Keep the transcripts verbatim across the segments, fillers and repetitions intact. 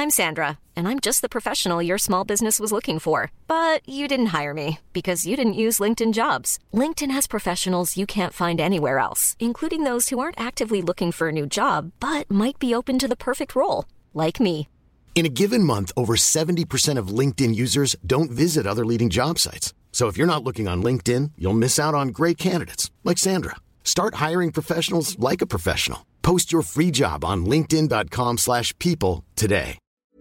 I'm Sandra, and I'm just the professional your small business was looking for. But you didn't hire me because you didn't use LinkedIn Jobs. LinkedIn has professionals you can't find anywhere else, including those who aren't actively looking for a new job, but might be open to the perfect role, like me. In a given month, over seventy percent of LinkedIn users don't visit other leading job sites. So if you're not looking on LinkedIn, you'll miss out on great candidates like Sandra. Start hiring professionals like a professional. Post your free job on linkedin dot com slash people today.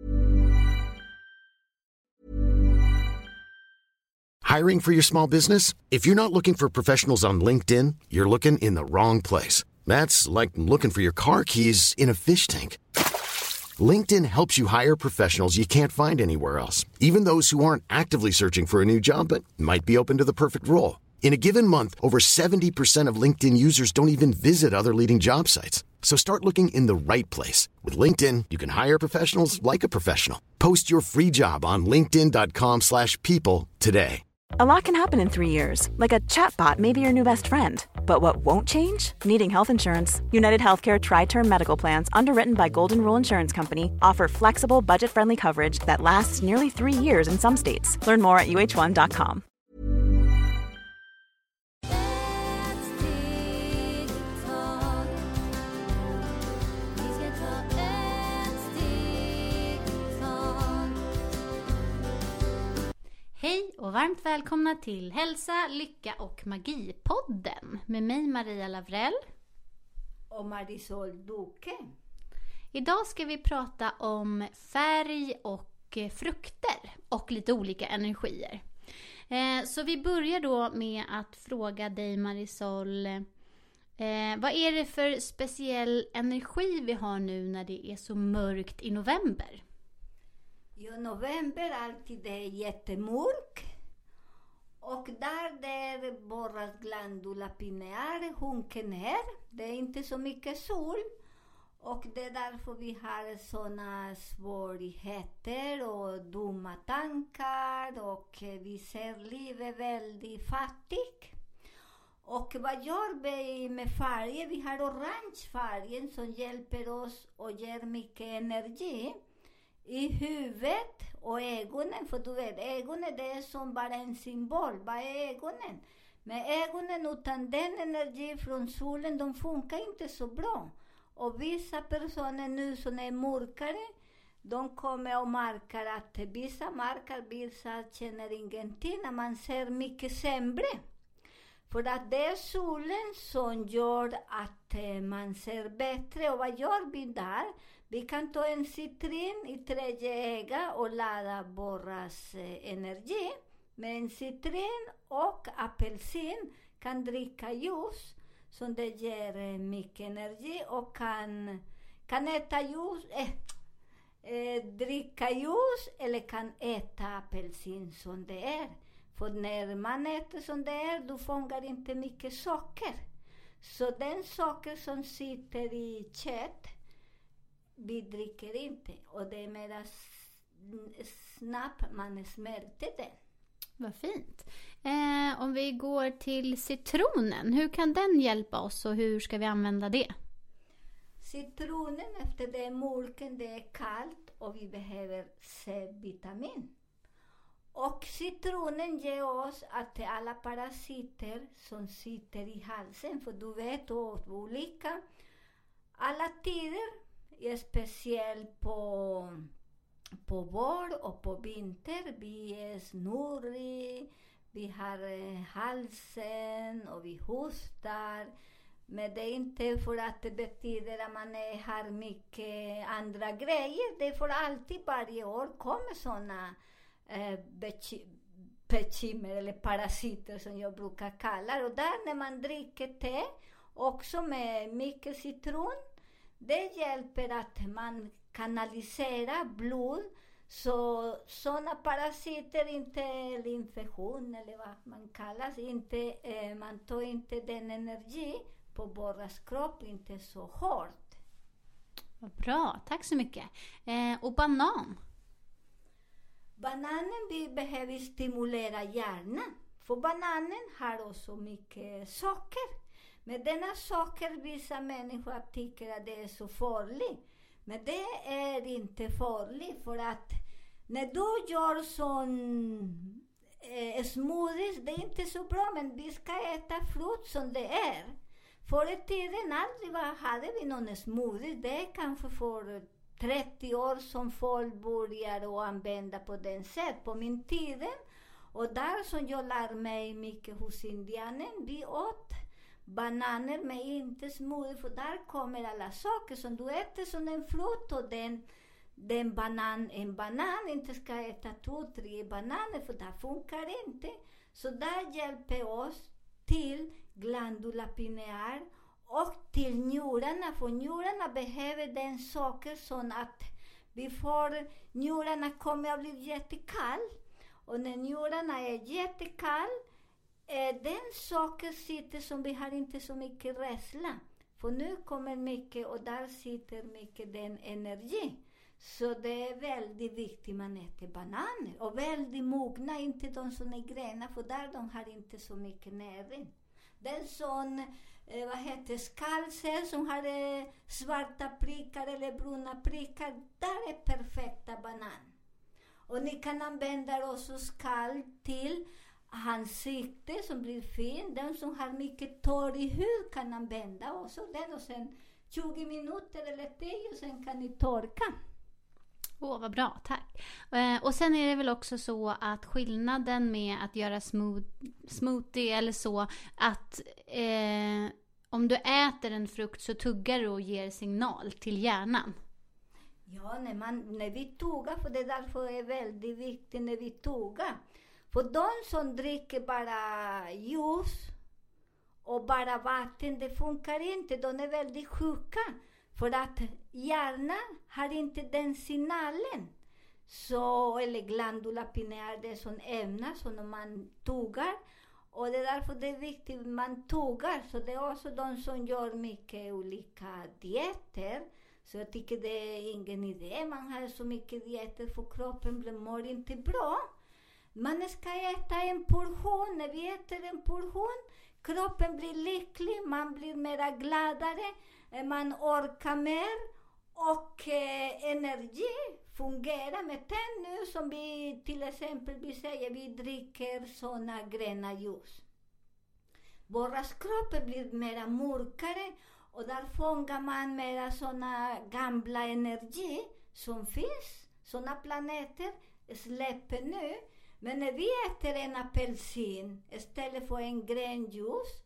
Hiring for your small business? If you're not looking for professionals on LinkedIn, you're looking in the wrong place. That's like looking for your car keys in a fish tank. LinkedIn helps you hire professionals you can't find anywhere else, even those who aren't actively searching for a new job but might be open to the perfect role. In a given month, over seventy percent of LinkedIn users don't even visit other leading job sites. So start looking in the right place. With LinkedIn, you can hire professionals like a professional. Post your free job on linkedin dot com slash people today. A lot can happen in three years, like a chatbot may be your new best friend. But what won't change? Needing health insurance. United Healthcare Tri-Term Medical Plans, underwritten by Golden Rule Insurance Company, offer flexible, budget-friendly coverage that lasts nearly three years in some states. Learn more at u h one dot com. Hej och varmt välkomna till Hälsa, Lycka och Magi-podden med mig Maria Lavrell och Marisol Duque. Idag ska vi prata om färg och frukter och lite olika energier. Så vi börjar då med att fråga dig, Marisol, vad är det för speciell energi vi har nu när det är så mörkt i november? Jo, november alltid är jättemörk. Och där där våra glandula pineal sjunker ner. Det är inte så mycket sol. Och det är därför vi har såna svårigheter och dumma tankar. Och vi ser livet väldigt fattigt. Och vad gör vi med färger? Vi har orange färgen som hjälper oss och ger mycket energi i huvudet och ögonen. För du vet, ögonen det är som bara en symbol. Vad är ögonen? Men ögonen utan den energi från solen, de funkar inte så bra. Och vissa personer nu som är mörkare, de kommer att märka att vissa märker, vissa känner ingenting när man ser mycket sämre. För att det är solen som gör att man ser bättre. Och vad gör vi där? Vi kan ta en citrin i tredje öga och ladda våras energi. Med en citrin och apelsin kan dricka ljus som det ger mycket energi. Och kan, kan äta ljus, eh, eh, dricka ljus eller kan äta apelsin som det är. För när man äter som det är, du fångar inte mycket socker. Så den socker som sitter i kött, vi dricker inte. Och det är mer snabbt man smälter den. Vad fint. Eh, om vi går till citronen, hur kan den hjälpa oss och hur ska vi använda det? Citronen, efter det är mörken, det är kallt och vi behöver C-vitamin. Och citronen ger oss att alla parasiter som sitter i halsen, för du vet, och olika, alla tider, speciellt på, på vår och på vinter, vi är snurrig, vi har halsen och vi hostar. Men det är inte för att det betyder att man är, har mycket andra grejer. Det är för alltid, varje år kommer sådana eh, bekymmer eller parasiter som jag brukar kalla. Och där när man dricker te, också med mycket citron, det hjälper att man kanaliserar blod. Så sådana parasiter, inte eller infektion eller vad man kallar, inte, eh, man tar inte den energi på våras kropp, inte så hårt. Vad bra, tack så mycket. Eh, och banan? Bananen, vi behöver stimulera hjärnan. För bananen har också mycket socker. Men denna socker, vissa människor tycker att det är så farligt. Men det är inte farligt, för att när du gör sån eh, smoothies, det är inte så bra, men vi ska äta frukt som det är. Förr i tiden aldrig var, hade vi någon smoothie. Det är kanske för trettio år som folk börjar använda på den sätt. På min tiden, och där som jag lär mig mycket hos indianen, vi åt bananer med inte smoothie, för där kommer alla saker som du äter som en frukt, och den, den banan, en banan inte ska äta två, tre bananer, för det funkar inte. Så där hjälper oss till glandula pineal och till njurarna, för njurarna behöver den saker som att vi får, njurarna kommer att bli jättekall, och när njurarna är jättekall, eh, den saker sitter som vi har inte så mycket rädsla, för nu kommer mycket, och där sitter mycket den energi. Så det är väldigt viktigt man äter bananer, och väldigt mogna, inte de som är gröna, för där de har inte så mycket näring. Den som, eh, vad heter, skallsel som har eh, svarta prickar eller bruna prickar, där är perfekta banan. Och ni kan använda också skall till ansikte som blir fin. Den som har mycket torr i hud kan använda också den, och sen tjugo minuter eller tio, och sen kan ni torka. Åh, oh, vad bra, tack. Eh, och sen är det väl också så att skillnaden med att göra smooth, smoothie eller så, att eh, om du äter en frukt så tuggar du och ger signal till hjärnan. Ja, när, man, när vi tuggar, för det därför är väldigt viktigt när vi tuggar. För de som dricker bara ljus och bara vatten, det funkar inte, de är väldigt sjuka. För att hjärnan har inte den signalen. Så, eller glandula pineal, det är sån ämne som man tuggar. Och det är därför det är viktigt att man tuggar. Så det är också de som gör mycket olika dieter. Så jag tycker det är ingen idé. Man har så mycket dieter, för kroppen mår inte bra. Man ska äta en portion. När vi äter en portion, kroppen blir lycklig, man blir mera gladare, man orkar mer, och eh, energi fungerar med den nu, som vi till exempel vi säger, vi dricker såna gröna ljus. Våra kroppar blir mera mörkare, och där fångar man mera såna gamla energi som finns, såna planeter släpper nu. Men när vi äter en apelsin istället för en grön ljus,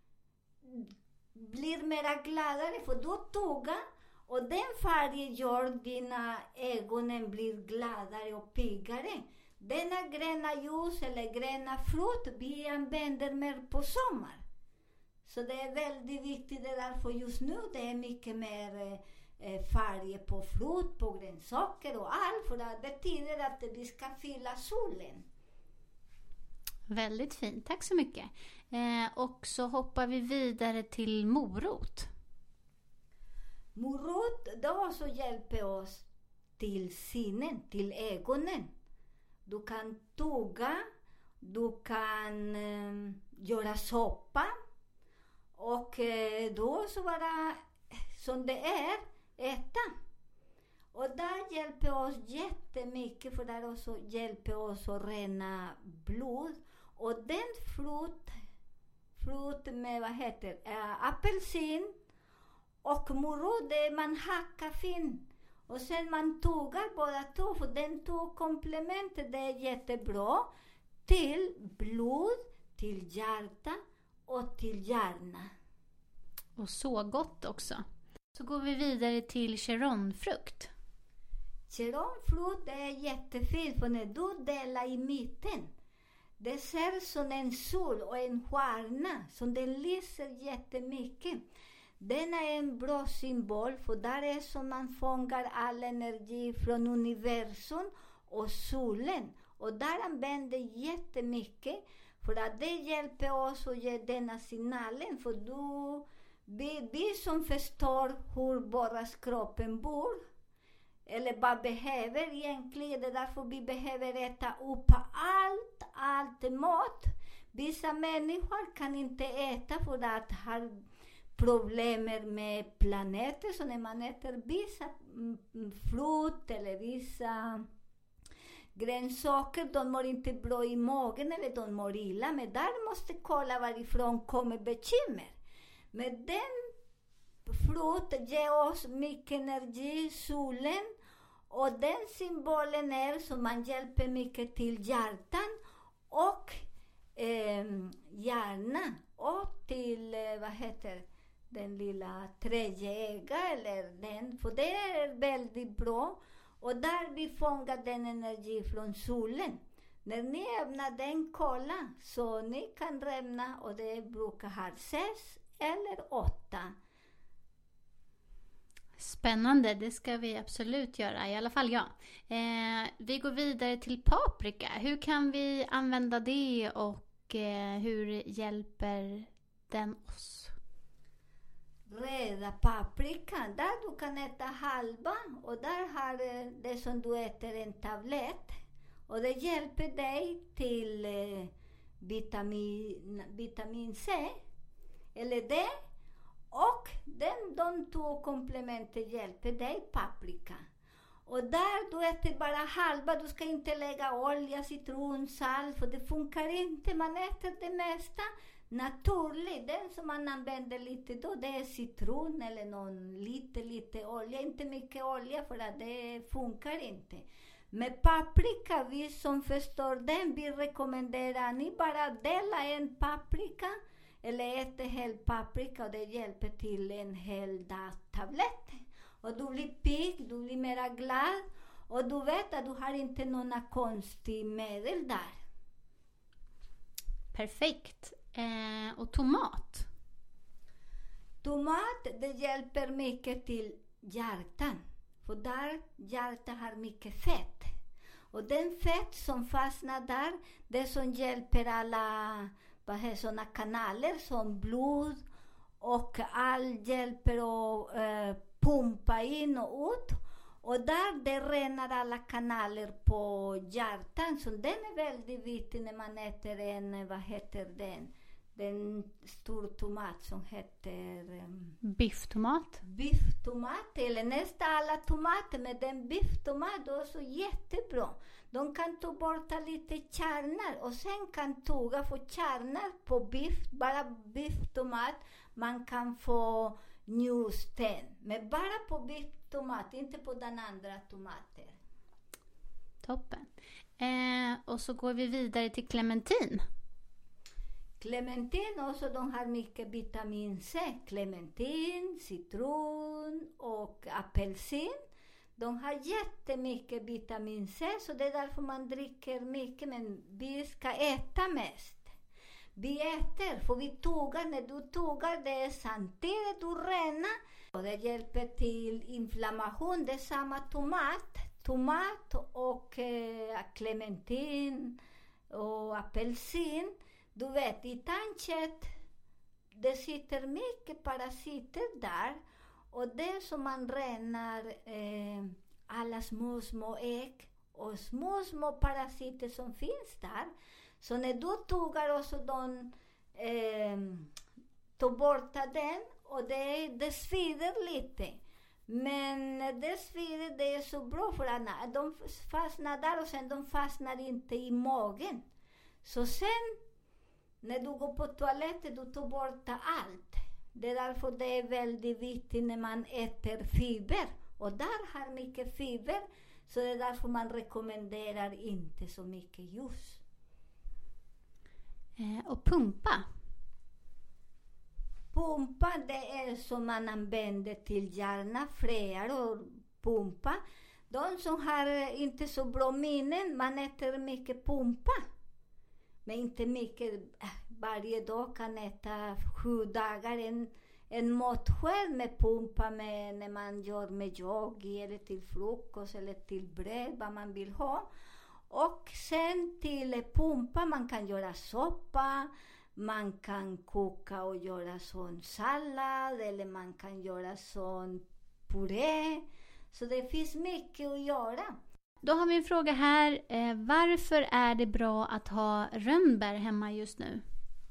blir mera gladare, för då tuggar, och den färgen gör dina ögonen blir gladare och piggare. Denna gröna ljus eller gröna frukt vi använder mer på sommar. Så det är väldigt viktigt, det därför just nu det är mycket mer eh, färger på frukt, på grönsaker och allt, för det betyder att vi ska fylla solen. Väldigt fint, tack så mycket. Eh, och så hoppar vi vidare till morot. Morot då så hjälper oss till sinnen, till ögonen. Du kan tugga, du kan eh, göra soppa, och eh, då så vara som det är, äta. Och där hjälper oss jättemycket, för där också hjälper oss att rena blod. Och den frukt, frukt med vad heter, äh, apelsin och morot, det man hackar fin. Och sen man tuggar båda två, för den två komplementet, det är jättebra till blod, till hjärta och till hjärna. Och så gott också. Så går vi vidare till chironfrukt. Chironfrukt är jättefint, för när du delar i mitten, det ser som en sol och en stjärna, som den lyser jättemycket. Den är en bra symbol, för där är som man fångar all energi från universum och solen. Och där använder jättemycket, för att det hjälper oss att ge denna signalen. För du, vi, vi som förstår hur våra kroppen bor, eller vad behöver egentligen, det är därför vi behöver äta upp allt, allt mat. Vissa människor kan inte äta för att ha problem med planeter. Så när man äter vissa frukt eller vissa grönsaker, de mår inte bra i magen eller de mår illa. Men där måste kolla varifrån kommer bekymmer. Men den frukt ger oss mycket energi, solen. Och den symbolen är som man hjälper mycket till hjärtan och eh, hjärna. Och till, eh, vad heter den lilla tredje öga eller den. För det är väldigt bra. Och där vi fångar den energi från solen. När ni öppnar den, kolla. Så ni kan rämna och det brukar ha sex eller åtta. Spännande, det ska vi absolut göra, i alla fall jag. Eh, vi går vidare till paprika. Hur kan vi använda det och eh, hur hjälper den oss? Röda paprikan, där du kan äta halva och där har det som du äter en tablett. Och det hjälper dig till eh, vitamin, vitamin C eller D. Och den, de två komplementer hjälper dig, paprika. Och där du äter bara halva, du ska inte lägga olja, citron, salt, för det funkar inte. Man äter det mesta naturligt. Den som man använder lite då, det är citron eller någon lite, lite olja. Inte mycket olja för att det funkar inte. Med paprika, vi som förstår den, vi rekommenderar ni bara dela en paprika. Eller äta hel paprika och det hjälper till en hel dag tablett. Och du blir pigg, du blir mera glad. Och du vet att du har inte några konstiga medel där. Perfekt. Eh, och tomat? Tomat, det hjälper mycket till hjärtan. För där hjärtat har mycket fett. Och den fett som fastnar där, det som hjälper alla... sådana kanaler som blod och all hjälper att eh, pumpa in och ut. Och där det renar alla kanaler på hjärtan. Så den är väldigt viktig när man äter en, vad heter den? Den stor tomat som heter... Um, bifftomat. Bifftomat, eller nästan alla tomater. Men den bifftomat är så jättebra. De kan ta bort lite kärnor och sen kan tugga få kärnor på biff, bara bifftomat. Man kan få njursten, men bara på bifftomat, inte på den andra tomaten. Toppen. Eh, och så går vi vidare till clementin. Clementin också, de har mycket vitamin C. Clementin, citron och apelsin. De har jättemycket vitamin C, så det är därför man dricker mycket. Men vi ska äta mest. Vi äter, för vi tuggar. När du tuggar, det är samtidigt du renar. Och det hjälper till inflammation. Det är samma tomat. Tomat och eh, clementin och apelsin. Du vet, i tandkött, det sitter mycket parasiter där. Och det som man renar eh, alla små, små ägg och små, små parasiter som finns där. Så när du tuggar också de eh, tar bort den och det, det svider lite. Men det svider, det är så bra för att de fastnar där och sen de fastnar inte i magen. Så sen när du går på toaletten, du tar bort allt. Det är därför det är väldigt viktigt när man äter fiber. Och där har mycket fiber. Så det är därför man rekommenderar inte så mycket ljus. Eh, och pumpa? Pumpa, det är som man använder till hjärna, fröer och pumpa. De som har inte så bra minnen, man äter mycket pumpa. Men inte mycket, varje dag kan äta sju dagar en, en matsked med pumpa med, när man gör med yogi eller till frukost eller till bröd, vad man vill ha. Och sen till pumpa, man kan göra soppa, man kan koka och göra sån sallad eller man kan göra sån puré. Så det finns mycket att göra. Då har vi en fråga här. Eh, varför är det bra att ha rönnbär hemma just nu?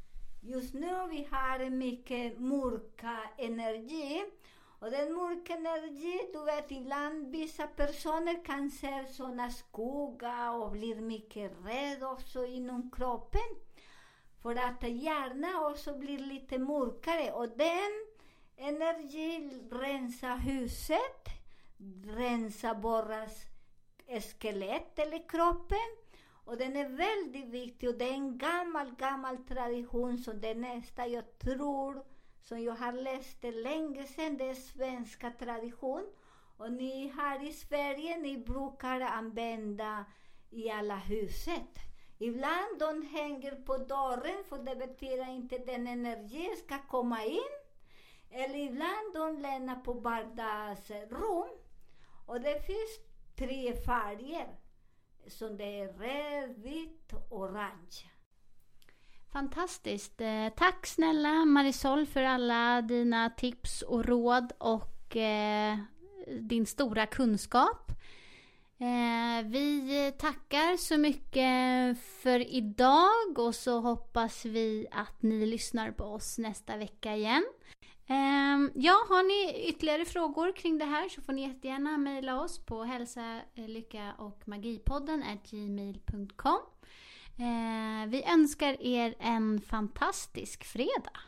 Just nu vi har mycket mörka energi. Och den mörka energi, du vet, ibland vissa personer kan se sådana skugga och blir mycket rädd också inom kroppen. För att hjärnan också blir lite mörkare. Och den energin rensar huset, rensar våra skelett eller kroppen. Och den är väldigt viktig. Och det är en gammal, gammal tradition som det nästa, jag tror, som jag har läst det länge sedan, det är svenska tradition. Och ni här i Sverige, ni brukar använda i alla huset. Ibland de hänger på dörren, för det betyder inte att den energi ska komma in. Eller ibland de lämnar på vardagsrum. Och det finns tre färger. Som det är röd, vitt och orange. Fantastiskt. Tack snälla Marisol för alla dina tips och råd och eh, din stora kunskap. Eh, vi tackar så mycket för idag och så hoppas vi att ni lyssnar på oss nästa vecka igen. Eh, ja, har ni ytterligare frågor kring det här så får ni jättegärna mejla oss på hälsa, lycka och magipodden at gmail punkt com. Eh, vi önskar er en fantastisk fredag.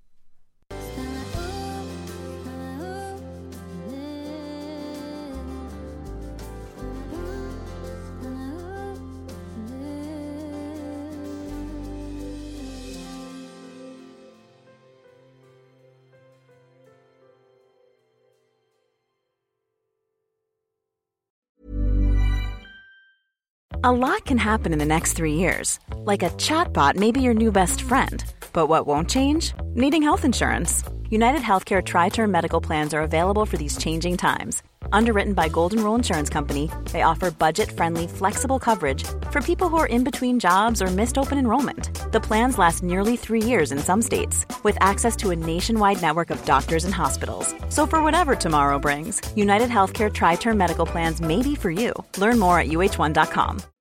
A lot can happen in the next three years. Like a chatbot may be your new best friend. But what won't change? Needing health insurance. United Healthcare Tri-Term Medical Plans are available for these changing times. Underwritten by Golden Rule Insurance Company, they offer budget-friendly, flexible coverage for people who are in between jobs or missed open enrollment. The plans last nearly three years in some states, with access to a nationwide network of doctors and hospitals. So for whatever tomorrow brings, United Healthcare Tri-Term Medical Plans may be for you. Learn more at U H one dot com.